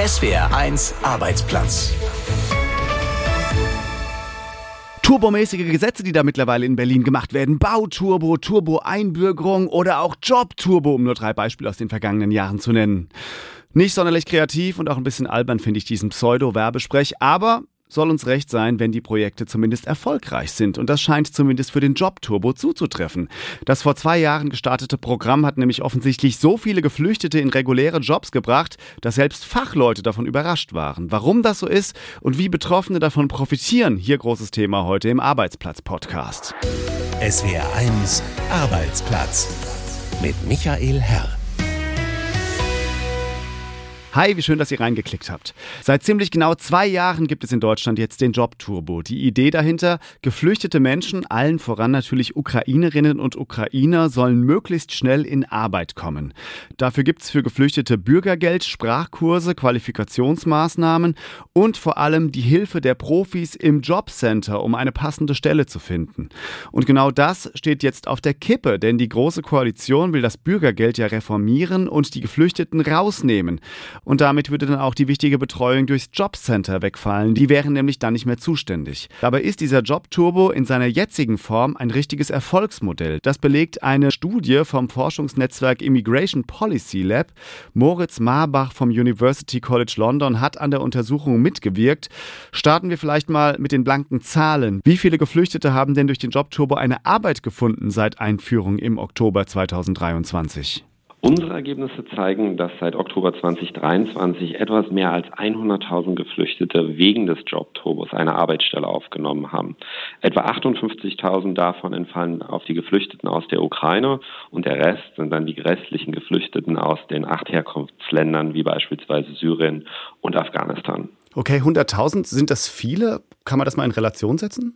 SWR1 Arbeitsplatz. Turbomäßige Gesetze, die da mittlerweile in Berlin gemacht werden. Bauturbo, Turbo-Einbürgerung oder auch Jobturbo, um nur 3 Beispiele aus den vergangenen Jahren zu nennen. Nicht sonderlich kreativ und auch ein bisschen albern finde ich diesen Pseudo-Werbesprech, aber soll uns recht sein, wenn die Projekte zumindest erfolgreich sind. Und das scheint zumindest für den Jobturbo zuzutreffen. Das vor 2 Jahren gestartete Programm hat nämlich offensichtlich so viele Geflüchtete in reguläre Jobs gebracht, dass selbst Fachleute davon überrascht waren. Warum das so ist und wie Betroffene davon profitieren, hier großes Thema heute im Arbeitsplatz-Podcast. SWR1 Arbeitsplatz mit Michael Herr. Hi, wie schön, dass ihr reingeklickt habt. Seit ziemlich genau 2 Jahren gibt es in Deutschland jetzt den Jobturbo. Die Idee dahinter, geflüchtete Menschen, allen voran natürlich Ukrainerinnen und Ukrainer, sollen möglichst schnell in Arbeit kommen. Dafür gibt es für Geflüchtete Bürgergeld, Sprachkurse, Qualifikationsmaßnahmen und vor allem die Hilfe der Profis im Jobcenter, um eine passende Stelle zu finden. Und genau das steht jetzt auf der Kippe, denn die Große Koalition will das Bürgergeld ja reformieren und die Geflüchteten rausnehmen. Und damit würde dann auch die wichtige Betreuung durchs Jobcenter wegfallen. Die wären nämlich dann nicht mehr zuständig. Dabei ist dieser Jobturbo in seiner jetzigen Form ein richtiges Erfolgsmodell. Das belegt eine Studie vom Forschungsnetzwerk Immigration Policy Lab. Moritz Marbach vom University College London hat an der Untersuchung mitgewirkt. Starten wir vielleicht mal mit den blanken Zahlen. Wie viele Geflüchtete haben denn durch den Jobturbo eine Arbeit gefunden seit Einführung im Oktober 2023? Unsere Ergebnisse zeigen, dass seit Oktober 2023 etwas mehr als 100.000 Geflüchtete wegen des Jobturbos eine Arbeitsstelle aufgenommen haben. Etwa 58.000 davon entfallen auf die Geflüchteten aus der Ukraine und der Rest sind dann die restlichen Geflüchteten aus den 8 Herkunftsländern wie beispielsweise Syrien und Afghanistan. Okay, 100.000, sind das viele? Kann man das mal in Relation setzen?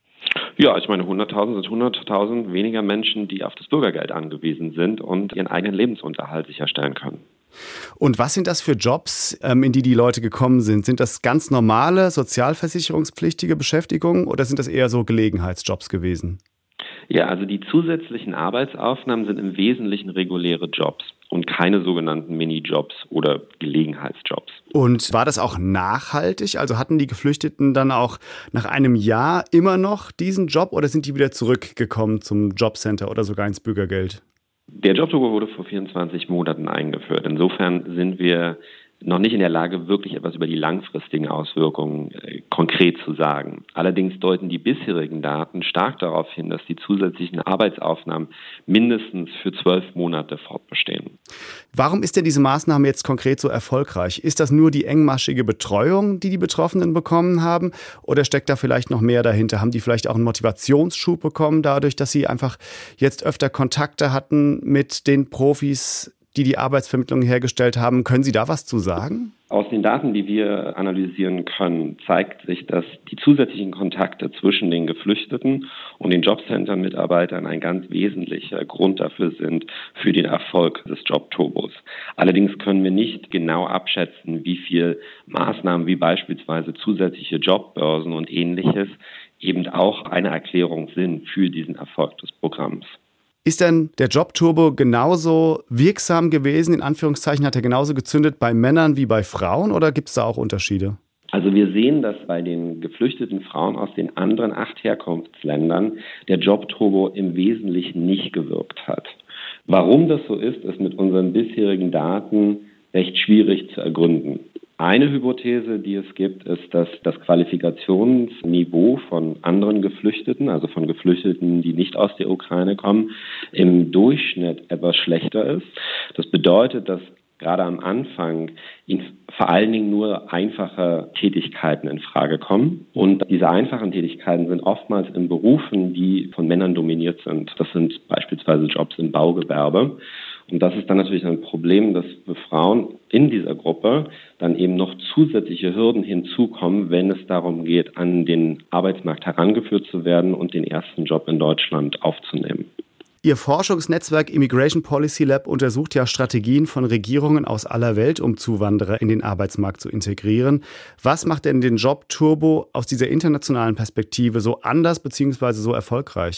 Ja, ich meine, 100.000 sind 100.000 weniger Menschen, die auf das Bürgergeld angewiesen sind und ihren eigenen Lebensunterhalt sicherstellen können. Und was sind das für Jobs, in die Leute gekommen sind? Sind das ganz normale, sozialversicherungspflichtige Beschäftigungen oder sind das eher so Gelegenheitsjobs gewesen? Ja, also die zusätzlichen Arbeitsaufnahmen sind im Wesentlichen reguläre Jobs und keine sogenannten Minijobs oder Gelegenheitsjobs. Und war das auch nachhaltig? Also hatten die Geflüchteten dann auch nach einem Jahr immer noch diesen Job oder sind die wieder zurückgekommen zum Jobcenter oder sogar ins Bürgergeld? Der Jobturbo wurde vor 24 Monaten eingeführt. Insofern sind wir noch nicht in der Lage, wirklich etwas über die langfristigen Auswirkungen konkret zu sagen. Allerdings deuten die bisherigen Daten stark darauf hin, dass die zusätzlichen Arbeitsaufnahmen mindestens für 12 Monate fortbestehen. Warum ist denn diese Maßnahme jetzt konkret so erfolgreich? Ist das nur die engmaschige Betreuung, die Betroffenen bekommen haben? Oder steckt da vielleicht noch mehr dahinter? Haben die vielleicht auch einen Motivationsschub bekommen, dadurch, dass sie einfach jetzt öfter Kontakte hatten mit den Profis, die Arbeitsvermittlung hergestellt haben? Können Sie da was zu sagen? Aus den Daten, die wir analysieren können, zeigt sich, dass die zusätzlichen Kontakte zwischen den Geflüchteten und den Jobcenter-Mitarbeitern ein ganz wesentlicher Grund dafür sind, für den Erfolg des Jobturbos. Allerdings können wir nicht genau abschätzen, wie viel Maßnahmen wie beispielsweise zusätzliche Jobbörsen und Ähnliches eben auch eine Erklärung sind für diesen Erfolg des Programms. Ist denn der Jobturbo genauso wirksam gewesen, in Anführungszeichen, hat er genauso gezündet bei Männern wie bei Frauen oder gibt es da auch Unterschiede? Also wir sehen, dass bei den geflüchteten Frauen aus den anderen 8 Herkunftsländern der Jobturbo im Wesentlichen nicht gewirkt hat. Warum das so ist, ist mit unseren bisherigen Daten recht schwierig zu ergründen. Eine Hypothese, die es gibt, ist, dass das Qualifikationsniveau von anderen Geflüchteten, also von Geflüchteten, die nicht aus der Ukraine kommen, im Durchschnitt etwas schlechter ist. Das bedeutet, dass gerade am Anfang ihnen vor allen Dingen nur einfache Tätigkeiten in Frage kommen. Und diese einfachen Tätigkeiten sind oftmals in Berufen, die von Männern dominiert sind. Das sind beispielsweise Jobs im Baugewerbe. Und das ist dann natürlich ein Problem, dass für Frauen in dieser Gruppe dann eben noch zusätzliche Hürden hinzukommen, wenn es darum geht, an den Arbeitsmarkt herangeführt zu werden und den ersten Job in Deutschland aufzunehmen. Ihr Forschungsnetzwerk Immigration Policy Lab untersucht ja Strategien von Regierungen aus aller Welt, um Zuwanderer in den Arbeitsmarkt zu integrieren. Was macht denn den Jobturbo aus dieser internationalen Perspektive so anders bzw. so erfolgreich?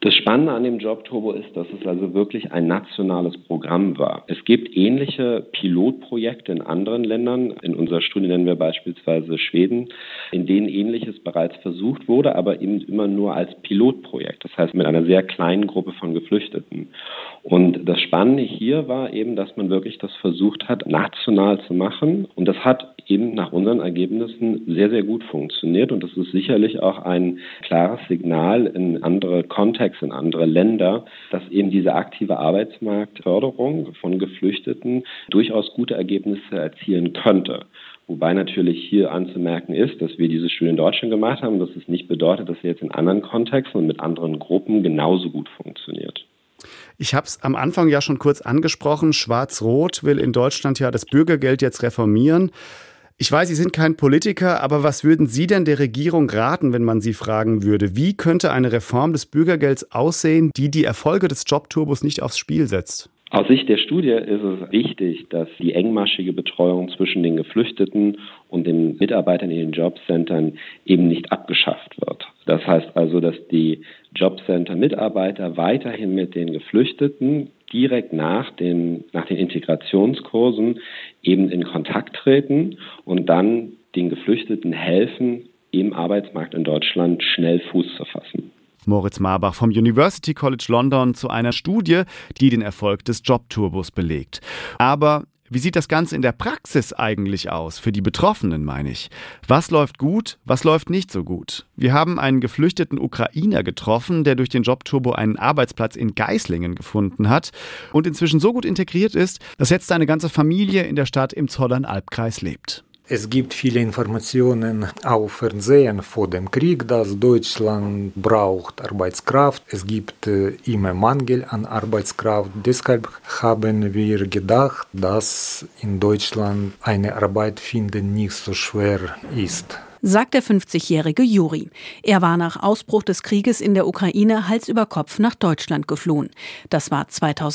Das Spannende an dem Jobturbo ist, dass es also wirklich ein nationales Programm war. Es gibt ähnliche Pilotprojekte in anderen Ländern. In unserer Studie nennen wir beispielsweise Schweden, in denen Ähnliches bereits versucht wurde, aber eben immer nur als Pilotprojekt. Das heißt mit einer sehr kleinen Gruppe von Geflüchteten. Und das Spannende hier war eben, dass man wirklich das versucht hat, national zu machen. Und das hat eben nach unseren Ergebnissen sehr, sehr gut funktioniert. Und das ist sicherlich auch ein klares Signal in andere Kontexte, in andere Länder, dass eben diese aktive Arbeitsmarktförderung von Geflüchteten durchaus gute Ergebnisse erzielen könnte. Wobei natürlich hier anzumerken ist, dass wir diese Studie in Deutschland gemacht haben, dass es nicht bedeutet, dass sie jetzt in anderen Kontexten und mit anderen Gruppen genauso gut funktioniert. Ich habe es am Anfang ja schon kurz angesprochen. Schwarz-Rot will in Deutschland ja das Bürgergeld jetzt reformieren. Ich weiß, Sie sind kein Politiker, aber was würden Sie denn der Regierung raten, wenn man Sie fragen würde? Wie könnte eine Reform des Bürgergelds aussehen, die die Erfolge des Jobturbos nicht aufs Spiel setzt? Aus Sicht der Studie ist es wichtig, dass die engmaschige Betreuung zwischen den Geflüchteten und den Mitarbeitern in den Jobcentern eben nicht abgeschafft wird. Das heißt also, dass die Jobcenter-Mitarbeiter weiterhin mit den Geflüchteten direkt nach den Integrationskursen eben in Kontakt treten und dann den Geflüchteten helfen, im Arbeitsmarkt in Deutschland schnell Fuß zu fassen. Moritz Marbach vom University College London zu einer Studie, die den Erfolg des Jobturbos belegt. Aber wie sieht das Ganze in der Praxis eigentlich aus? Für die Betroffenen, meine ich. Was läuft gut, was läuft nicht so gut? Wir haben einen geflüchteten Ukrainer getroffen, der durch den Jobturbo einen Arbeitsplatz in Geislingen gefunden hat und inzwischen so gut integriert ist, dass jetzt seine ganze Familie in der Stadt im Zollern-Albkreis lebt. Es gibt viele Informationen auf Fernsehen vor dem Krieg, dass Deutschland braucht Arbeitskraft. Es gibt immer Mangel an Arbeitskraft. Deshalb haben wir gedacht, dass in Deutschland eine Arbeit finden nicht so schwer ist. Sagt der 50-jährige Juri. Er war nach Ausbruch des Krieges in der Ukraine Hals über Kopf nach Deutschland geflohen. Das war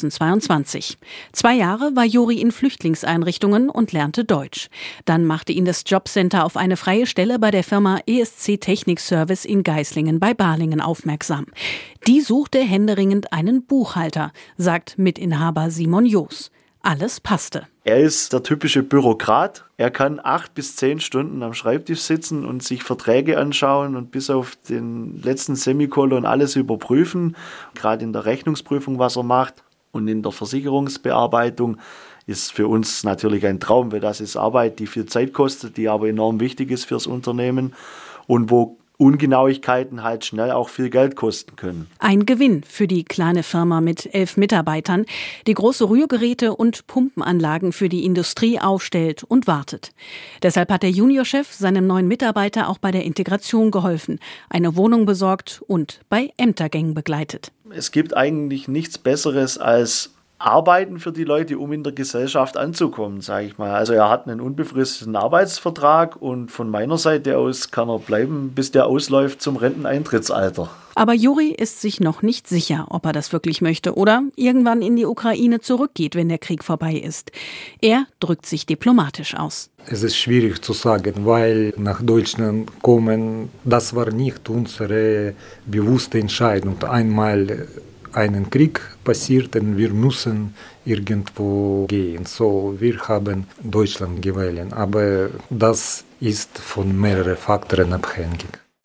2022. 2 Jahre war Juri in Flüchtlingseinrichtungen und lernte Deutsch. Dann machte ihn das Jobcenter auf eine freie Stelle bei der Firma ESC Technikservice in Geislingen bei Balingen aufmerksam. Die suchte händeringend einen Buchhalter, sagt Mitinhaber Simon Joos. Alles passte. Er ist der typische Bürokrat. Er kann 8 bis 10 Stunden am Schreibtisch sitzen und sich Verträge anschauen und bis auf den letzten Semikolon alles überprüfen. Gerade in der Rechnungsprüfung, was er macht, und in der Versicherungsbearbeitung ist für uns natürlich ein Traum, weil das ist Arbeit, die viel Zeit kostet, die aber enorm wichtig ist fürs Unternehmen und wo Ungenauigkeiten halt schnell auch viel Geld kosten können. Ein Gewinn für die kleine Firma mit 11 Mitarbeitern, die große Rührgeräte und Pumpenanlagen für die Industrie aufstellt und wartet. Deshalb hat der Juniorchef seinem neuen Mitarbeiter auch bei der Integration geholfen, eine Wohnung besorgt und bei Ämtergängen begleitet. Es gibt eigentlich nichts Besseres als Arbeiten für die Leute, um in der Gesellschaft anzukommen, sage ich mal. Also er hat einen unbefristeten Arbeitsvertrag und von meiner Seite aus kann er bleiben, bis der ausläuft zum Renteneintrittsalter. Aber Juri ist sich noch nicht sicher, ob er das wirklich möchte oder irgendwann in die Ukraine zurückgeht, wenn der Krieg vorbei ist. Er drückt sich diplomatisch aus. Es ist schwierig zu sagen, weil nach Deutschland kommen, das war nicht unsere bewusste Entscheidung. Einmal einen Krieg passiert und wir müssen irgendwo gehen. So, wir haben Deutschland gewählt, aber das ist von mehreren Faktoren abhängig.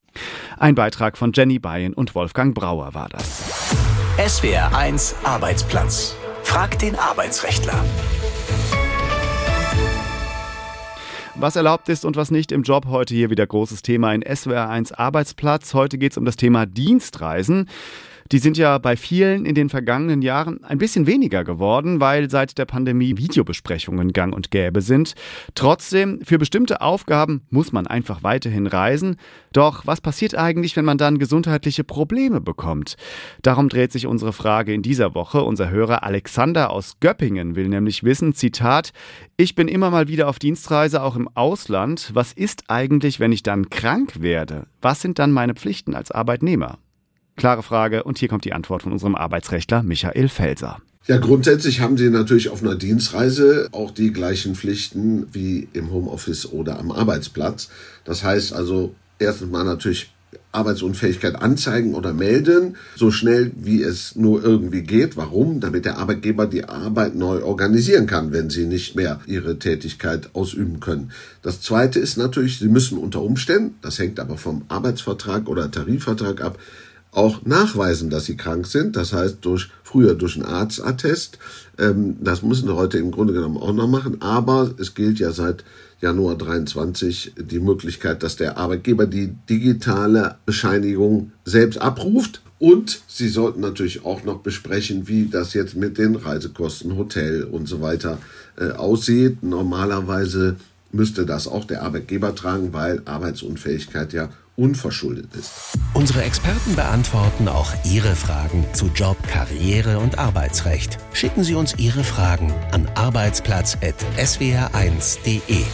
Ein Beitrag von Jenny Beyen und Wolfgang Brauer war das. SWR1 Arbeitsplatz. Frag den Arbeitsrechtler. Was erlaubt ist und was nicht im Job, heute hier wieder großes Thema in SWR1 Arbeitsplatz. Heute geht es um das Thema Dienstreisen. Die sind ja bei vielen in den vergangenen Jahren ein bisschen weniger geworden, weil seit der Pandemie Videobesprechungen gang und gäbe sind. Trotzdem, für bestimmte Aufgaben muss man einfach weiterhin reisen. Doch was passiert eigentlich, wenn man dann gesundheitliche Probleme bekommt? Darum dreht sich unsere Frage in dieser Woche. Unser Hörer Alexander aus Göppingen will nämlich wissen, Zitat, ich bin immer mal wieder auf Dienstreise, auch im Ausland. Was ist eigentlich, wenn ich dann krank werde? Was sind dann meine Pflichten als Arbeitnehmer? Klare Frage und hier kommt die Antwort von unserem Arbeitsrechtler Michael Felser. Ja, grundsätzlich haben Sie natürlich auf einer Dienstreise auch die gleichen Pflichten wie im Homeoffice oder am Arbeitsplatz. Das heißt also, erstens mal natürlich Arbeitsunfähigkeit anzeigen oder melden, so schnell wie es nur irgendwie geht. Warum? Damit der Arbeitgeber die Arbeit neu organisieren kann, wenn sie nicht mehr ihre Tätigkeit ausüben können. Das Zweite ist natürlich, sie müssen unter Umständen, das hängt aber vom Arbeitsvertrag oder Tarifvertrag ab, auch nachweisen, dass sie krank sind. Das heißt, früher durch einen Arztattest. Das müssen sie heute im Grunde genommen auch noch machen. Aber es gilt ja seit Januar 23 die Möglichkeit, dass der Arbeitgeber die digitale Bescheinigung selbst abruft. Und Sie sollten natürlich auch noch besprechen, wie das jetzt mit den Reisekosten, Hotel und so weiter aussieht. Normalerweise müsste das auch der Arbeitgeber tragen, weil Arbeitsunfähigkeit ja unverschuldet ist. Unsere Experten beantworten auch Ihre Fragen zu Job, Karriere und Arbeitsrecht. Schicken Sie uns Ihre Fragen an arbeitsplatz@swr1.de.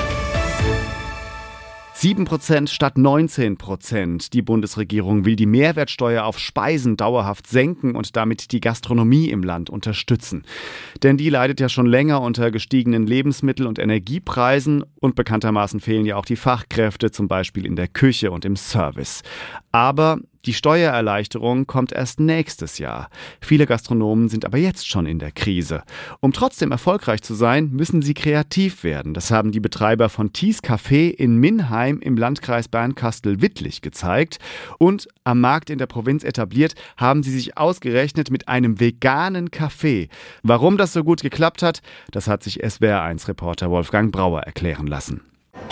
7% statt 19%. Die Bundesregierung will die Mehrwertsteuer auf Speisen dauerhaft senken und damit die Gastronomie im Land unterstützen. Denn die leidet ja schon länger unter gestiegenen Lebensmittel- und Energiepreisen und bekanntermaßen fehlen ja auch die Fachkräfte, zum Beispiel in der Küche und im Service. Aber die Steuererleichterung kommt erst nächstes Jahr. Viele Gastronomen sind aber jetzt schon in der Krise. Um trotzdem erfolgreich zu sein, müssen sie kreativ werden. Das haben die Betreiber von Thies Café in Minheim im Landkreis Bernkastel-Wittlich gezeigt. Und am Markt in der Provinz etabliert, haben sie sich ausgerechnet mit einem veganen Café. Warum das so gut geklappt hat, das hat sich SWR1-Reporter Wolfgang Brauer erklären lassen.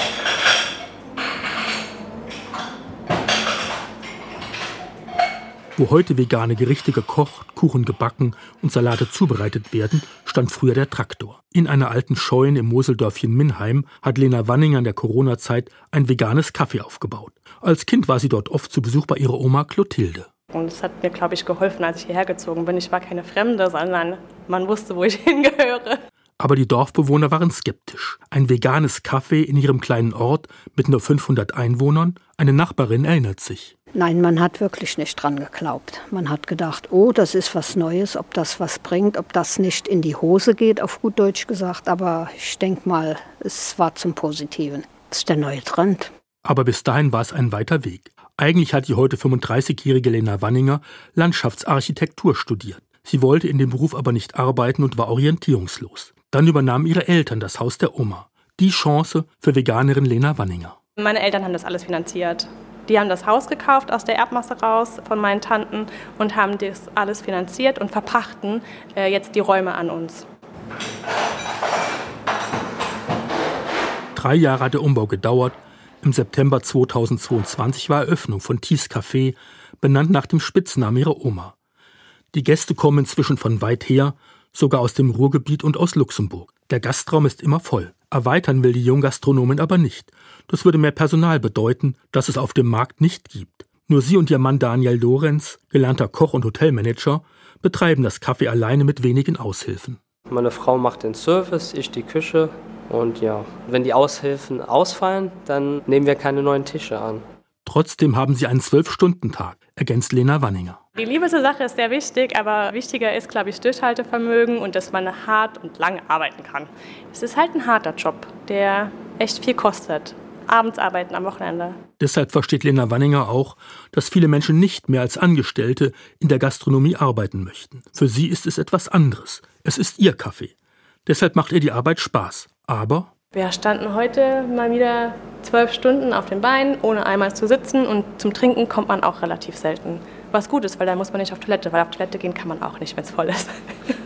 Wo heute vegane Gerichte gekocht, Kuchen gebacken und Salate zubereitet werden, stand früher der Traktor. In einer alten Scheune im Moseldörfchen Minheim hat Lena Wanninger in der Corona-Zeit ein veganes Café aufgebaut. Als Kind war sie dort oft zu Besuch bei ihrer Oma Clotilde. Und es hat mir, glaube ich, geholfen, als ich hierher gezogen bin. Ich war keine Fremde, sondern man wusste, wo ich hingehöre. Aber die Dorfbewohner waren skeptisch. Ein veganes Café in ihrem kleinen Ort mit nur 500 Einwohnern? Eine Nachbarin erinnert sich. Nein, man hat wirklich nicht dran geglaubt. Man hat gedacht, oh, das ist was Neues, ob das was bringt, ob das nicht in die Hose geht, auf gut Deutsch gesagt. Aber ich denke mal, es war zum Positiven. Das ist der neue Trend. Aber bis dahin war es ein weiter Weg. Eigentlich hat die heute 35-jährige Lena Wanninger Landschaftsarchitektur studiert. Sie wollte in dem Beruf aber nicht arbeiten und war orientierungslos. Dann übernahmen ihre Eltern das Haus der Oma. Die Chance für Veganerin Lena Wanninger. Meine Eltern haben das alles finanziert. Die haben das Haus gekauft aus der Erbmasse raus von meinen Tanten und haben das alles finanziert und verpachten jetzt die Räume an uns. 3 Jahre hat der Umbau gedauert. Im September 2022 war Eröffnung von Thies Café, benannt nach dem Spitznamen ihrer Oma. Die Gäste kommen inzwischen von weit her, sogar aus dem Ruhrgebiet und aus Luxemburg. Der Gastraum ist immer voll. Erweitern will die Junggastronomin aber nicht. Das würde mehr Personal bedeuten, das es auf dem Markt nicht gibt. Nur sie und ihr Mann Daniel Lorenz, gelernter Koch und Hotelmanager, betreiben das Café alleine mit wenigen Aushilfen. Meine Frau macht den Service, ich die Küche. Und ja, wenn die Aushilfen ausfallen, dann nehmen wir keine neuen Tische an. Trotzdem haben sie einen 12-Stunden-Tag, ergänzt Lena Wanninger. Die Liebe zur Sache ist sehr wichtig, aber wichtiger ist, glaube ich, Durchhaltevermögen und dass man hart und lang arbeiten kann. Es ist halt ein harter Job, der echt viel kostet. Abends arbeiten, am Wochenende. Deshalb versteht Lena Wanninger auch, dass viele Menschen nicht mehr als Angestellte in der Gastronomie arbeiten möchten. Für sie ist es etwas anderes. Es ist ihr Café. Deshalb macht ihr die Arbeit Spaß. Aber wir standen heute mal wieder 12 Stunden auf den Beinen, ohne einmal zu sitzen. Und zum Trinken kommt man auch relativ selten. Was gut ist, weil da muss man nicht auf Toilette. Weil auf Toilette gehen kann man auch nicht, wenn es voll ist.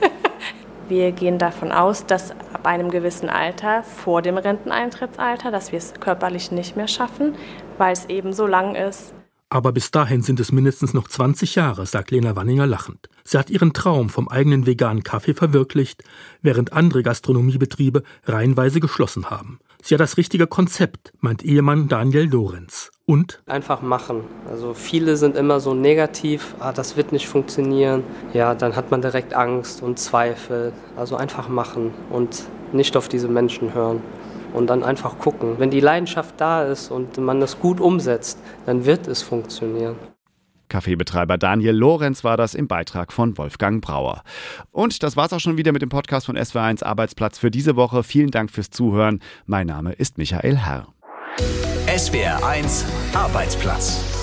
Wir gehen davon aus, dass ab einem gewissen Alter, vor dem Renteneintrittsalter, dass wir es körperlich nicht mehr schaffen, weil es eben so lang ist. Aber bis dahin sind es mindestens noch 20 Jahre, sagt Lena Wanninger lachend. Sie hat ihren Traum vom eigenen veganen Kaffee verwirklicht, während andere Gastronomiebetriebe reihenweise geschlossen haben. Sie hat das richtige Konzept, meint Ehemann Daniel Lorenz. Und? Einfach machen. Also viele sind immer so negativ, das wird nicht funktionieren. Ja, dann hat man direkt Angst und Zweifel. Also einfach machen und nicht auf diese Menschen hören. Und dann einfach gucken. Wenn die Leidenschaft da ist und man das gut umsetzt, dann wird es funktionieren. Kaffeebetreiber Daniel Lorenz war das im Beitrag von Wolfgang Brauer. Und das war's auch schon wieder mit dem Podcast von SWR1 Arbeitsplatz für diese Woche. Vielen Dank fürs Zuhören. Mein Name ist Michael Herr. SWR1 Arbeitsplatz.